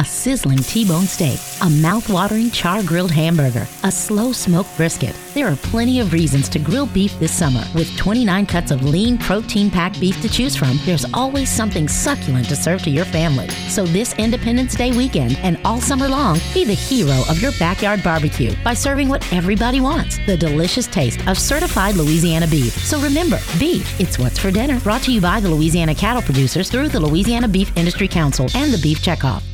a sizzling T-bone steak, a mouth-watering char-grilled hamburger, a slow-smoked brisket. There are plenty of reasons to grill beef this summer. With 29 cuts of lean, protein-packed beef to choose from, there's always something succulent to serve to your family. So this Independence Day weekend and all summer long, be the hero of your backyard barbecue by serving what everybody wants, the delicious taste of certified Louisiana beef. So remember, beef, it's what's for dinner. Brought to you by the Louisiana Cattle Producers through the Louisiana Beef Industry Council and the Beef Checkoff.